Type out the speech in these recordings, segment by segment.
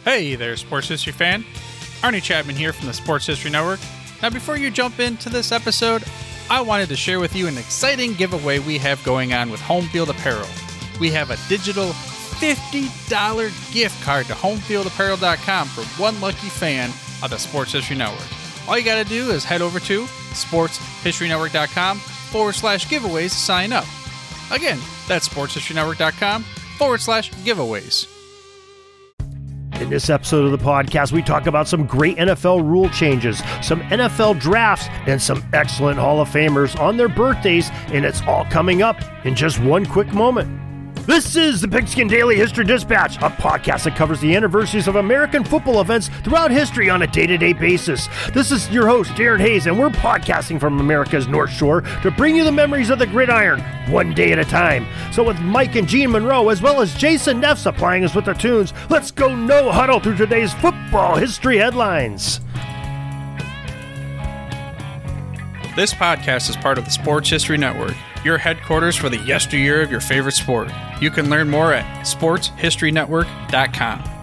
Hey there, Sports History fan. Arnie Chapman here from the Sports History Network. Now, before you jump into this episode, I wanted to share with you an exciting giveaway we have going on with Home Field Apparel. We have a digital $50 gift card to homefieldapparel.com for one lucky fan of the Sports History Network. All you got to do is head over to sportshistorynetwork.com/giveaways to sign up. Again, that's sportshistorynetwork.com/giveaways. In this episode of the podcast, we talk about some great NFL rule changes, some NFL drafts, and some excellent Hall of Famers on their birthdays, and it's all coming up in just one quick moment. This is the Pigskin Daily History Dispatch, a podcast that covers the anniversaries of American football events throughout history on a day-to-day basis. This is your host, Darren Hayes, and we're podcasting from America's North Shore to bring you the memories of the gridiron, one day at a time. So with Mike and Gene Monroe, as well as Jason Neff supplying us with the tunes, let's go no huddle through today's football history headlines. This podcast is part of the Sports History Network, your headquarters for the yesteryear of your favorite sport. You can learn more at sportshistorynetwork.com.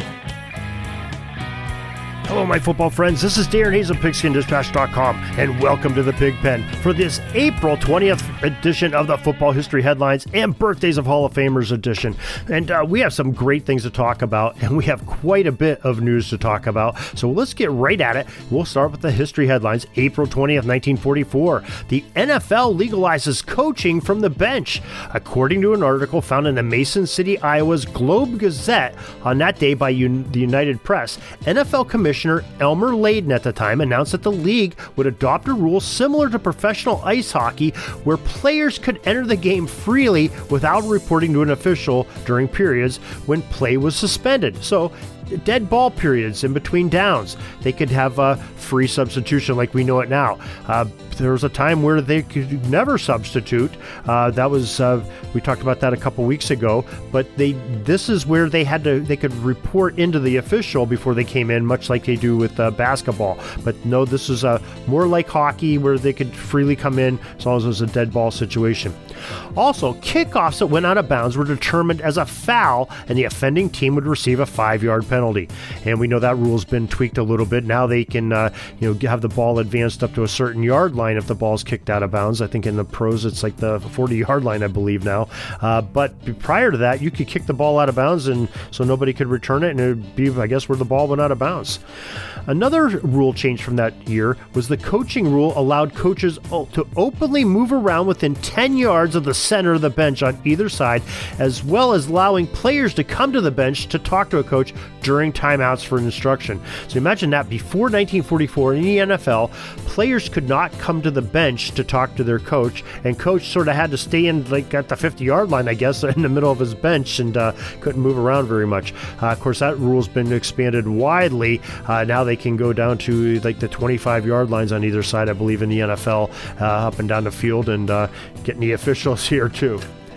Hello, my football friends. This is Darren Hayes of PigskinDispatch.com, and welcome to the Pig Pen for this April 20th edition of the Football History Headlines and Birthdays of Hall of Famers edition. And we have some great things to talk about, and we have quite a bit of news to talk about. So let's get right at it. We'll start with the history headlines. April 20th, 1944. The NFL legalizes coaching from the bench, according to an article found in the Mason City, Iowa's Globe Gazette on that day by the United Press. NFL Commissioner Elmer Layden at the time announced that the league would adopt a rule similar to professional ice hockey where players could enter the game freely without reporting to an official during periods when play was suspended. So dead ball periods in between downs, they could have a free substitution like we know it now. There was a time where they could never substitute. That was we talked about that a couple weeks ago. But this is where they could report into the official before they came in, much like they do with basketball. But no, this is more like hockey where they could freely come in as long as it was a dead ball situation. Also, kickoffs that went out of bounds were determined as a foul, and the offending team would receive a 5-yard penalty. And we know that rule's been tweaked a little bit. Now they can have the ball advanced up to a certain yard line if the ball's kicked out of bounds. I think in the pros it's like the 40-yard line, I believe now. But prior to that, you could kick the ball out of bounds, and so nobody could return it, and it would be, I guess, where the ball went out of bounds. Another rule change from that year was the coaching rule allowed coaches to openly move around within 10 yards of the center of the bench on either side, as well as allowing players to come to the bench to talk to a coach during timeouts for instruction. So imagine that before 1944 in the NFL, players could not come to the bench to talk to their coach, and coach sort of had to stay in like at the 50-yard line, I guess, in the middle of his bench, and couldn't move around very much. Of course, that rule's been expanded widely. Now they can go down to like the 25-yard lines on either side, I believe, in the NFL, up and down the field, and getting the officials here too.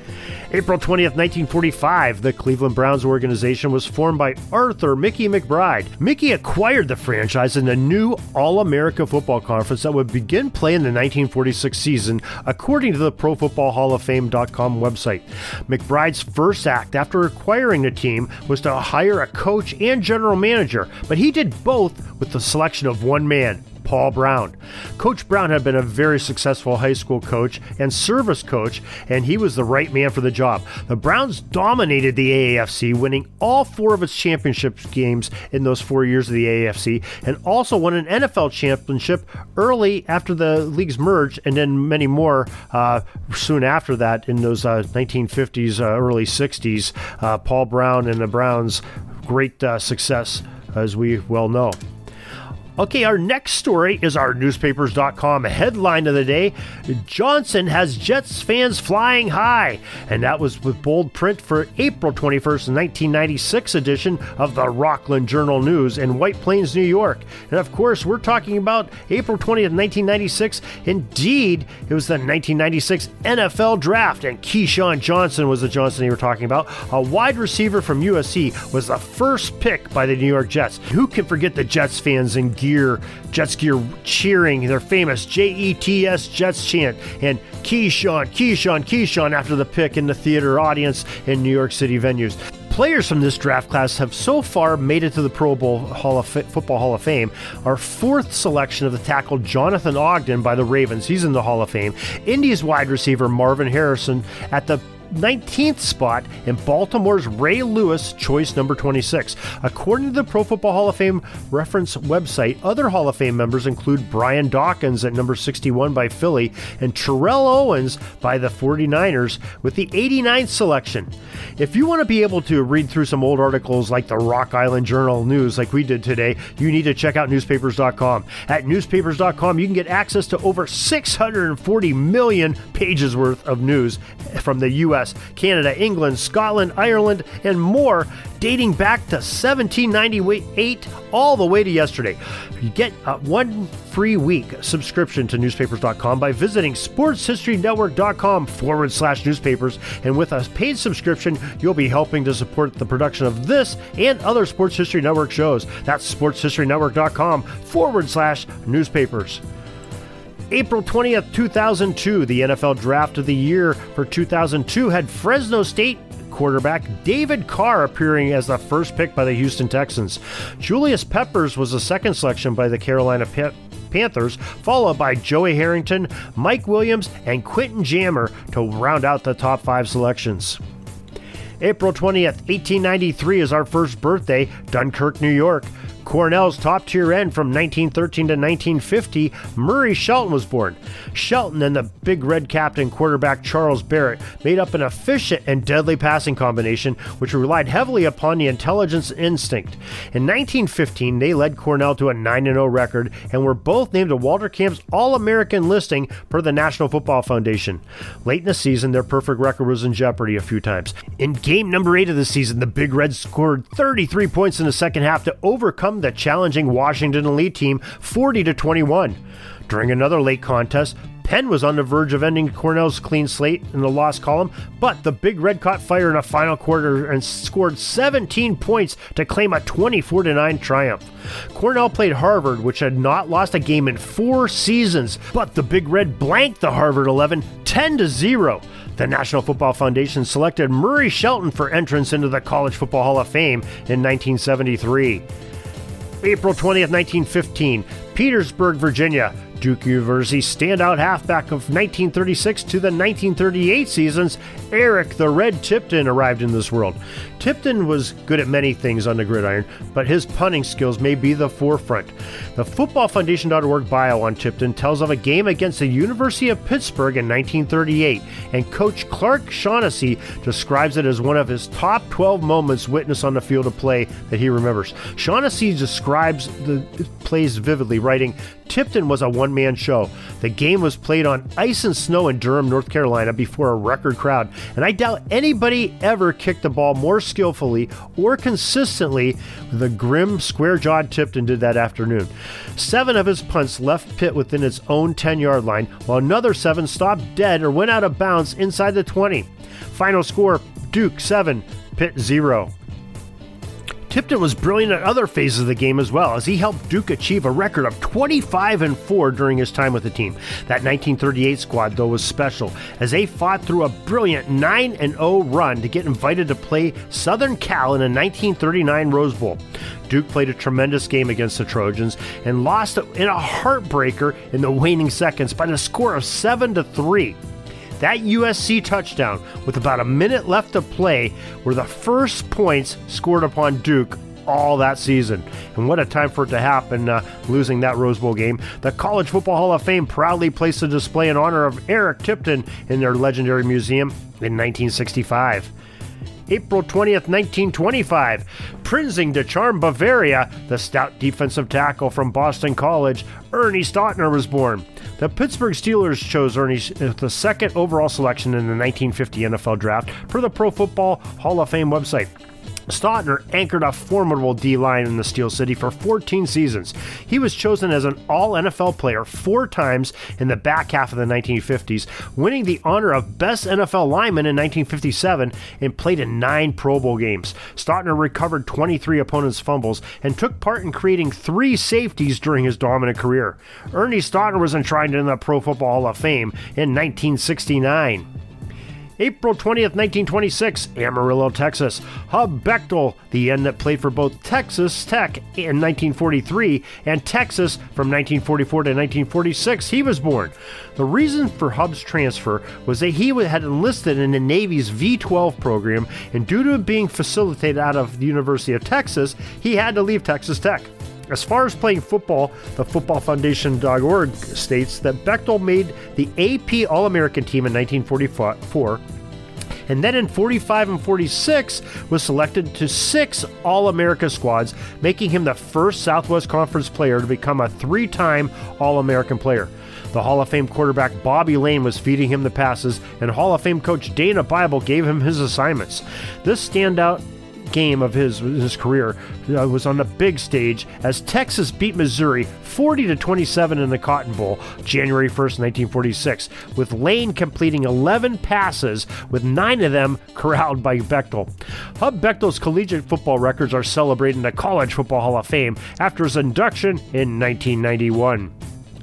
April 20th, 1945, the Cleveland Browns organization was formed by Arthur Mickey McBride. Mickey acquired the franchise in the new All-America Football Conference that would begin play in the 1946 season, according to the ProFootballHallOfFame.com website. McBride's first act after acquiring the team was to hire a coach and general manager, but he did both with the selection of one man, Paul Brown. Coach Brown had been a very successful high school coach and service coach, and he was the right man for the job. The Browns dominated the AAFC, winning all 4 of its championship games in those 4 years of the AAFC, and also won an NFL championship early after the leagues merged, and then many more soon after that in those 1950s, early 60s. Paul Brown and the Browns, great success, as we well know. Okay, our next story is our newspapers.com headline of the day. Johnson has Jets fans flying high. And that was with bold print for April 21st, 1996 edition of the Rockland Journal-News in White Plains, New York. And of course, we're talking about April 20th, 1996. Indeed, it was the 1996 NFL Draft, and Keyshawn Johnson was the Johnson you were talking about. A wide receiver from USC was the first pick by the New York Jets. Who can forget the Jets fans in Jets gear cheering their famous Jets Jets chant, and Keyshawn after the pick in the theater audience in New York City venues. players from this draft class have so far made it to the Pro Bowl Football Hall of Fame. Our fourth selection of the tackle Jonathan Ogden by the Ravens, he's in the Hall of Fame. Indy's wide receiver Marvin Harrison at the 19th spot, and Baltimore's Ray Lewis, choice number 26. According to the Pro Football Hall of Fame reference website, other Hall of Fame members include Brian Dawkins at number 61 by Philly and Terrell Owens by the 49ers with the 89th selection. If you want to be able to read through some old articles like the Rock Island Journal News like we did today, you need to check out newspapers.com. At newspapers.com, you can get access to over 640 million pages worth of news from the U.S., Canada, England, Scotland, Ireland, and more, dating back to 1798 all the way to yesterday. You get a 1 free week subscription to newspapers.com by visiting sportshistorynetwork.com/newspapers, and with a paid subscription, you'll be helping to support the production of this and other Sports History Network shows. That's sportshistorynetwork.com/newspapers. April 20th, 2002, the NFL Draft of the Year for 2002 had Fresno State quarterback David Carr appearing as the first pick by the Houston Texans. Julius Peppers was the second selection by the Carolina Panthers, followed by Joey Harrington, Mike Williams, and Quentin Jammer to round out the top 5 selections. April 20th, 1893 is our first birthday, Dunkirk, New York. Cornell's top-tier end from 1913 to 1950, Murray Shelton was born. Shelton and the Big Red captain quarterback Charles Barrett made up an efficient and deadly passing combination which relied heavily upon the intelligence instinct. In 1915, they led Cornell to a 9-0 record and were both named to Walter Camp's All-American listing per the National Football Foundation. Late in the season, their perfect record was in jeopardy a few times. In game number 8 of the season, the Big Reds scored 33 points in the second half to overcome the challenging Washington elite team 40-21. During another late contest, Penn was on the verge of ending Cornell's clean slate in the loss column, but the Big Red caught fire in a final quarter and scored 17 points to claim a 24-9 triumph. Cornell played Harvard, which had not lost a game in 4 seasons, but the Big Red blanked the Harvard 11 10-0. The National Football Foundation selected Murray Shelton for entrance into the College Football Hall of Fame in 1973. April 20th, 1915, Petersburg, Virginia. Duke University standout halfback of 1936 to the 1938 seasons, Eric the Red Tipton arrived in this world. Tipton was good at many things on the gridiron, but his punting skills may be the forefront. The footballfoundation.org bio on Tipton tells of a game against the University of Pittsburgh in 1938, and coach Clark Shaughnessy describes it as one of his top 12 moments witnessed on the field of play that he remembers. Shaughnessy describes the plays vividly, writing, Tipton was a one-man show. The game was played on ice and snow in Durham, North Carolina before a record crowd, and I doubt anybody ever kicked the ball more skillfully or consistently than the grim, square-jawed Tipton did that afternoon. 7 of his punts left Pitt within its own 10-yard line, while another 7 stopped dead or went out of bounds inside the 20. Final score, Duke 7, Pitt 0. Tipton was brilliant at other phases of the game as well, as he helped Duke achieve a record of 25-4 during his time with the team. That 1938 squad, though, was special, as they fought through a brilliant 9-0 run to get invited to play Southern Cal in a 1939 Rose Bowl. Duke played a tremendous game against the Trojans and lost in a heartbreaker in the waning seconds by the score of 7-3. That USC touchdown, with about a minute left to play, were the first points scored upon Duke all that season. And what a time for it to happen, losing that Rose Bowl game. The College Football Hall of Fame proudly placed a display in honor of Eric Tipton in their legendary museum in 1965. April 20th, 1925, Prinzing to charm Bavaria, the stout defensive tackle from Boston College, Ernie Stautner was born. The Pittsburgh Steelers chose Ernie as the second overall selection in the 1950 NFL Draft per the Pro Football Hall of Fame website. Stautner anchored a formidable D-line in the Steel City for 14 seasons. He was chosen as an All-NFL player 4 times in the back half of the 1950s, winning the honor of Best NFL Lineman in 1957 and played in 9 Pro Bowl games. Stautner recovered 23 opponents' fumbles and took part in creating 3 safeties during his dominant career. Ernie Stautner was enshrined in the Pro Football Hall of Fame in 1969. April 20th, 1926, Amarillo, Texas. Hub Bechtel, the end that played for both Texas Tech in 1943 and Texas from 1944 to 1946, he was born. The reason for Hub's transfer was that he had enlisted in the Navy's V-12 program, and due to him being facilitated out of the University of Texas, he had to leave Texas Tech. As far as playing football, the footballfoundation.org states that Bechtel made the AP All-American team in 1944, and then in 45 and 46 was selected to 6 All-America squads, making him the first Southwest Conference player to become a 3-time All-American player. The Hall of Fame quarterback Bobby Lane was feeding him the passes, and Hall of Fame coach Dana Bible gave him his assignments. This standout game of his career was on the big stage as Texas beat Missouri 40-27 in the Cotton Bowl, January 1st, 1946, with Lane completing 11 passes, with 9 of them corralled by Bechtel. Hub Bechtel's collegiate football records are celebrated in the College Football Hall of Fame after his induction in 1991.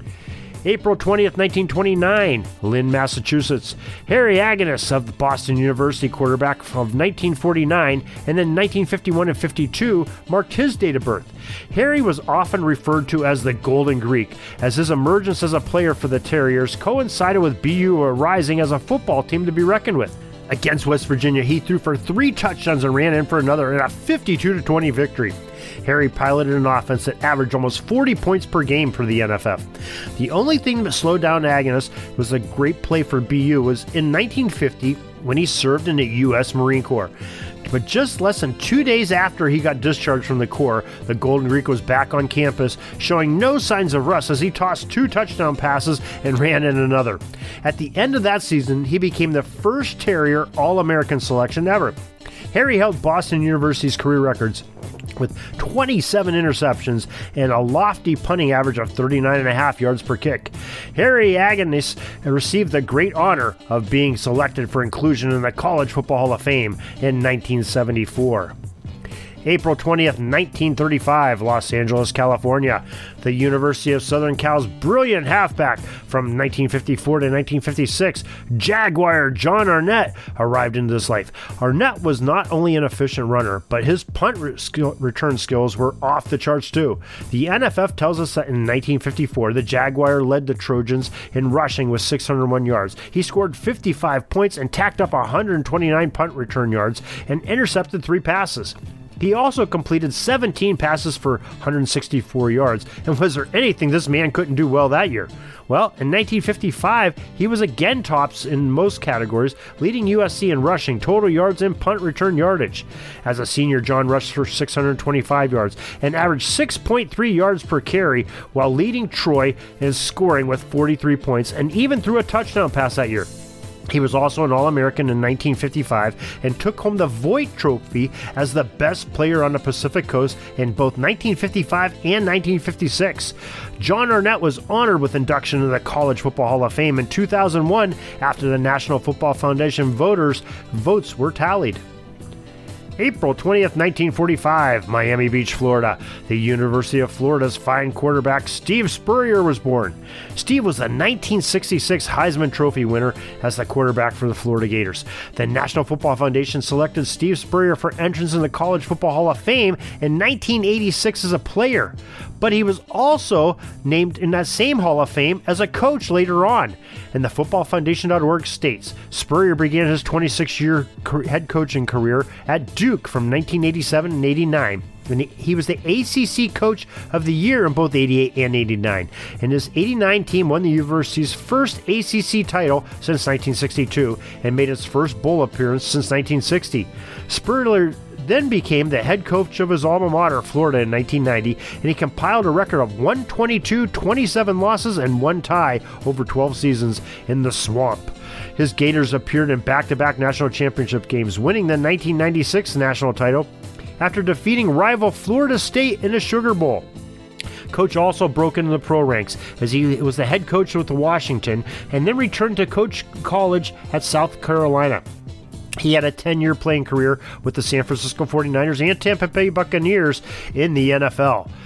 April 20th, 1929, Lynn, Massachusetts. Harry Agganis of the Boston University, quarterback of 1949 and then 1951 and 52, marked his date of birth. Harry was often referred to as the Golden Greek, as his emergence as a player for the Terriers coincided with BU rising as a football team to be reckoned with. Against West Virginia, he threw for 3 touchdowns and ran in for another in a 52-20 victory. Harry piloted an offense that averaged almost 40 points per game for the NFF. The only thing that slowed down Agganis was a great play for BU was in 1950 when he served in the U.S. Marine Corps. But just less than 2 days after he got discharged from the Corps, the Golden Greek was back on campus, showing no signs of rust as he tossed 2 touchdown passes and ran in another. At the end of that season, he became the first Terrier All-American selection ever. Harry held Boston University's career records with 27 interceptions and a lofty punting average of 39.5 yards per kick. Harry Agganis received the great honor of being selected for inclusion in the College Football Hall of Fame in 1974. April 20th, 1935, Los Angeles, California. The University of Southern Cal's brilliant halfback from 1954 to 1956, Jaguar John Arnett, arrived into this life. Arnett was not only an efficient runner, but his punt return skills were off the charts too. The NFF tells us that in 1954, the Jaguar led the Trojans in rushing with 601 yards. He scored 55 points and tacked up 129 punt return yards and intercepted 3 passes. He also completed 17 passes for 164 yards, and was there anything this man couldn't do well that year? Well, in 1955, he was again tops in most categories, leading USC in rushing, total yards, and punt return yardage. As a senior, John rushed for 625 yards and averaged 6.3 yards per carry, while leading Troy in scoring with 43 points, and even threw a touchdown pass that year. He was also an All-American in 1955 and took home the Voigt Trophy as the best player on the Pacific Coast in both 1955 and 1956. John Arnett was honored with induction into the College Football Hall of Fame in 2001 after the National Football Foundation votes were tallied. April 20th, 1945, Miami Beach, Florida. The University of Florida's fine quarterback Steve Spurrier was born. Steve was the 1966 Heisman Trophy winner as the quarterback for the Florida Gators. The National Football Foundation selected Steve Spurrier for entrance in the College Football Hall of Fame in 1986 as a player, but he was also named in that same Hall of Fame as a coach later on. And the footballfoundation.org states, Spurrier began his 26-year head coaching career at Duke from 1987 and 89. And he was the ACC Coach of the Year in both 88 and 89. And his 89 team won the university's first ACC title since 1962 and made its first bowl appearance since 1960. Spurrier then became the head coach of his alma mater, Florida, in 1990, and he compiled a record of 122, 27 losses, and 1 tie over 12 seasons in the Swamp. His Gators appeared in back-to-back national championship games, winning the 1996 national title after defeating rival Florida State in the Sugar Bowl. Coach also broke into the pro ranks as he was the head coach with Washington and then returned to coach college at South Carolina. He had a 10-year playing career with the San Francisco 49ers and Tampa Bay Buccaneers in the NFL.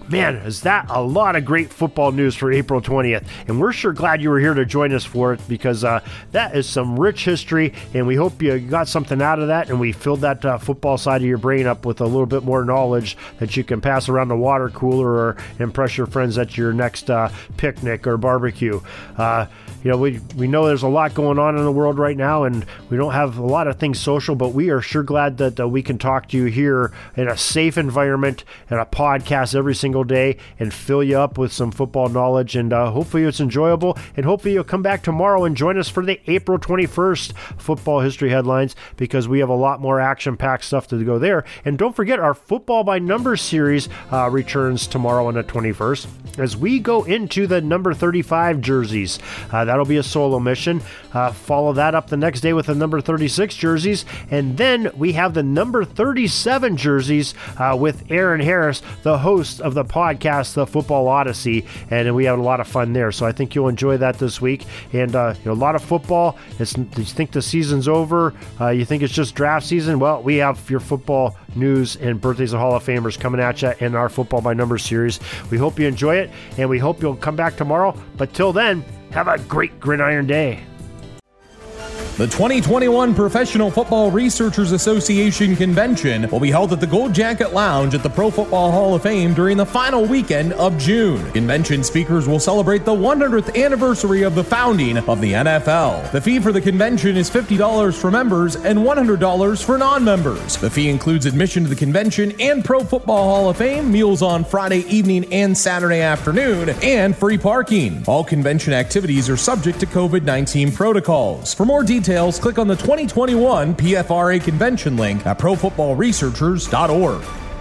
Man, is that a lot of great football news for April 20th. And we're sure glad you were here to join us for it, because that is some rich history, and we hope you got something out of that, and we filled that football side of your brain up with a little bit more knowledge that you can pass around the water cooler or impress your friends at your next picnic or barbecue. We know there's a lot going on in the world right now, and we don't have a lot of things social, but we are sure glad that we can talk to you here in a safe environment and a podcast every single day and fill you up with some football knowledge, and hopefully it's enjoyable, and hopefully you'll come back tomorrow and join us for the April 21st Football History Headlines, because we have a lot more action-packed stuff to go there. And don't forget, our Football by Numbers series returns tomorrow on the 21st as we go into the number 35 jerseys. That'll be a solo mission. Follow that up the next day with the number 36 jerseys, and then we have the number 37 jerseys with Aaron Harris, the host of the podcast, The Football Odyssey, and we had a lot of fun there. So I think you'll enjoy that this week. And a lot of football. You think the season's over? You think it's just draft season? Well, we have your football news and birthdays of Hall of Famers coming at you in our Football by Numbers series. We hope you enjoy it, and we hope you'll come back tomorrow. But till then, have a great Gridiron Day. The 2021 Professional Football Researchers Association Convention will be held at the Gold Jacket Lounge at the Pro Football Hall of Fame during the final weekend of June. Convention speakers will celebrate the 100th anniversary of the founding of the NFL. The fee for the convention is $50 for members and $100 for non-members. The fee includes admission to the convention and Pro Football Hall of Fame, meals on Friday evening and Saturday afternoon, and free parking. All convention activities are subject to COVID-19 protocols. For more details, click on the 2021 PFRA convention link at profootballresearchers.org.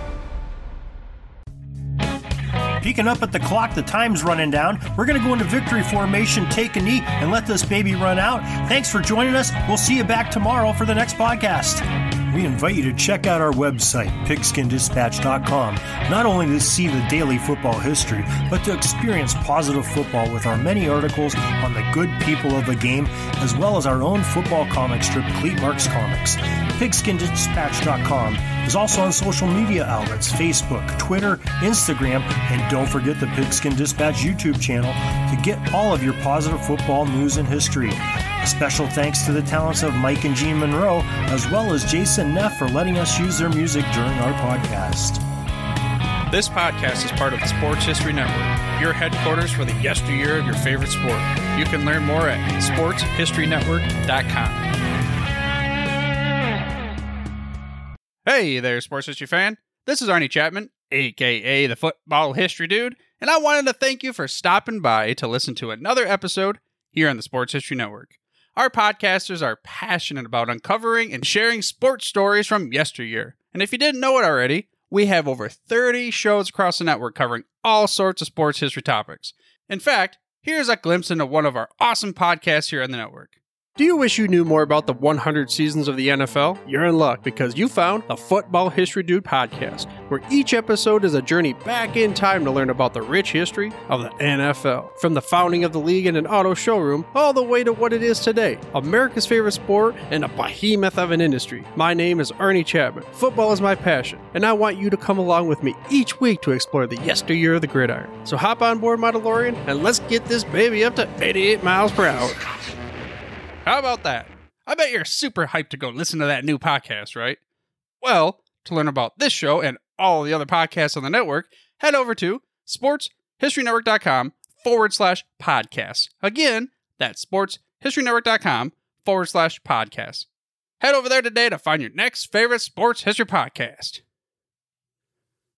Peeking up at the clock, the time's running down. We're going to go into victory formation, take a knee, and let this baby run out. Thanks for joining us. We'll see you back tomorrow for the next podcast. We invite you to check out our website, pigskindispatch.com, not only to see the daily football history, but to experience positive football with our many articles on the good people of the game, as well as our own football comic strip, Cleat Marks Comics. Pigskindispatch.com is also on social media outlets, Facebook, Twitter, Instagram, and don't forget the Pigskin Dispatch YouTube channel to get all of your positive football news and history. A special thanks to the talents of Mike and Gene Monroe, as well as Jason Neff for letting us use their music during our podcast. This podcast is part of the Sports History Network, your headquarters for the yesteryear of your favorite sport. You can learn more at sportshistorynetwork.com. Hey there, sports history fan. This is Arnie Chapman, aka the Football History Dude, and I wanted to thank you for stopping by to listen to another episode here on the Sports History Network. Our podcasters are passionate about uncovering and sharing sports stories from yesteryear. And if you didn't know it already, we have over 30 shows across the network covering all sorts of sports history topics. In fact, here's a glimpse into one of our awesome podcasts here on the network. Do you wish you knew more about the 100 seasons of the NFL? You're in luck, because you found the Football History Dude podcast, where each episode is a journey back in time to learn about the rich history of the NFL. From the founding of the league in an auto showroom, all the way to what it is today, America's favorite sport and a behemoth of an industry. My name is Arnie Chapman. Football is my passion, and I want you to come along with me each week to explore the yesteryear of the gridiron. So hop on board my DeLorean, and let's get this baby up to 88 miles per hour. How about that? I bet you're super hyped to go listen to that new podcast, right? Well, to learn about this show and all the other podcasts on the network, head over to sportshistorynetwork.com/podcasts. Again, that's sportshistorynetwork.com/podcasts. Head over there today to find your next favorite sports history podcast.